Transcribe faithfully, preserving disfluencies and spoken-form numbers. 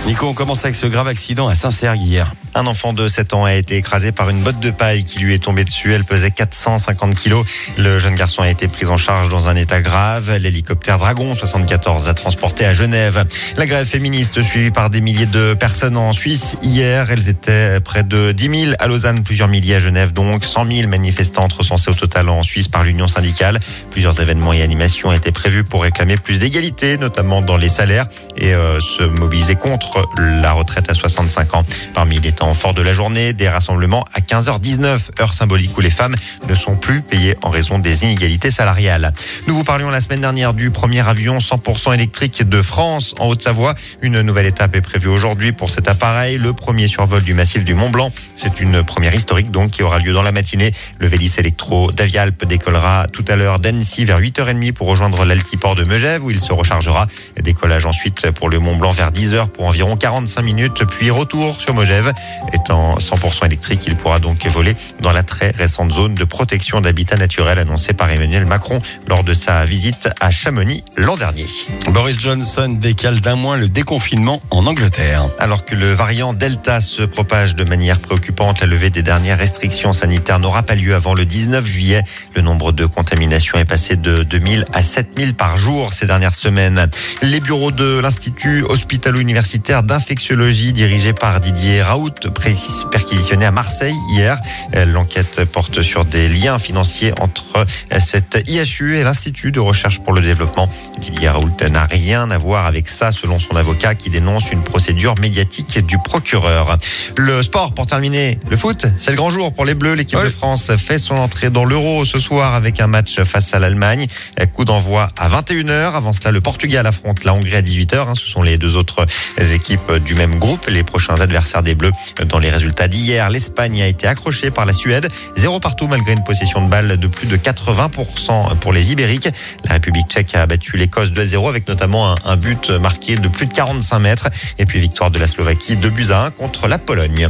Nico, on commence avec ce grave accident à Saint-Cergue hier. Un enfant de sept ans a été écrasé par une botte de paille qui lui est tombée dessus. Elle pesait quatre cent cinquante kilos. Le jeune garçon a été pris en charge dans un état grave. L'hélicoptère Dragon soixante-quatorze l'a transporté à Genève. La grève féministe suivie par des milliers de personnes en Suisse. Hier, elles étaient près de dix mille à Lausanne, plusieurs milliers à Genève. Donc cent mille manifestantes recensées au total en Suisse par l'Union syndicale. Plusieurs événements et animations étaient prévus pour réclamer plus d'égalité, notamment dans les salaires, et euh, se mobiliser contre la retraite à soixante-cinq ans. Parmi les temps forts de la journée, des rassemblements à quinze heures dix-neuf, heure symbolique où les femmes ne sont plus payées en raison des inégalités salariales. Nous vous parlions la semaine dernière du premier avion cent pour cent électrique de France en Haute-Savoie. Une nouvelle étape est prévue aujourd'hui pour cet appareil, le premier survol du massif du Mont-Blanc. C'est une première historique donc qui aura lieu dans la matinée. Le Vélis Electro d'Avialp décollera tout à l'heure d'Annecy vers huit heures trente pour rejoindre l'altiport de Megève où il se rechargera. Décollage ensuite pour le Mont-Blanc vers dix heures pour environ quarante-cinq minutes, puis retour sur Megève. Étant cent pour cent électrique, il pourra donc voler dans la très récente zone de protection d'habitat naturel annoncée par Emmanuel Macron lors de sa visite à Chamonix l'an dernier. Boris Johnson décale d'un mois le déconfinement en Angleterre. Alors que le variant Delta se propage de manière préoccupante, la levée des dernières restrictions sanitaires n'aura pas lieu avant le dix-neuf juillet. Le nombre de contaminations est passé de deux mille à sept mille par jour ces dernières semaines. Les bureaux de l'Institut hospitalo-universitaire d'infectiologie dirigé par Didier Raoult perquisitionnés à Marseille hier. L'enquête porte sur des liens financiers entre cette I H U et l'Institut de recherche pour le développement. Didier Raoult n'a rien à voir avec ça selon son avocat qui dénonce une procédure médiatique du procureur. Le sport pour terminer, le foot, c'est le grand jour pour les Bleus. L'équipe ouais. de France fait son entrée dans l'Euro ce soir avec un match face à l'Allemagne. Coup d'envoi à vingt et une heures. Avant cela, le Portugal affronte la Hongrie à dix-huit heures. Ce sont les deux autres équipes du même groupe. Les prochains adversaires des Bleus. Dans les résultats d'hier, l'Espagne a été accrochée par la Suède. Zéro partout malgré une possession de balle de plus de quatre-vingts pour cent pour les Ibériques. La République tchèque a battu l'Écosse deux à zéro avec notamment un, un but marqué de plus de quarante-cinq mètres. Et puis victoire de la Slovaquie deux buts à un contre la Pologne.